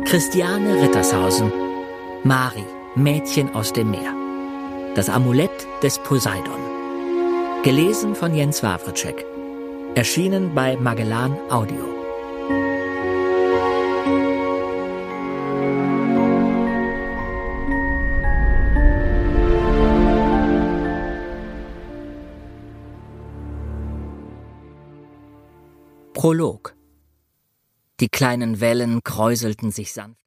Christiane Rittershausen, Mari, Mädchen aus dem Meer. Das Amulett des Poseidon. Gelesen von Jens Wawrczyk. Erschienen bei Magellan Audio. Prolog. Die kleinen Wellen kräuselten sich sanft.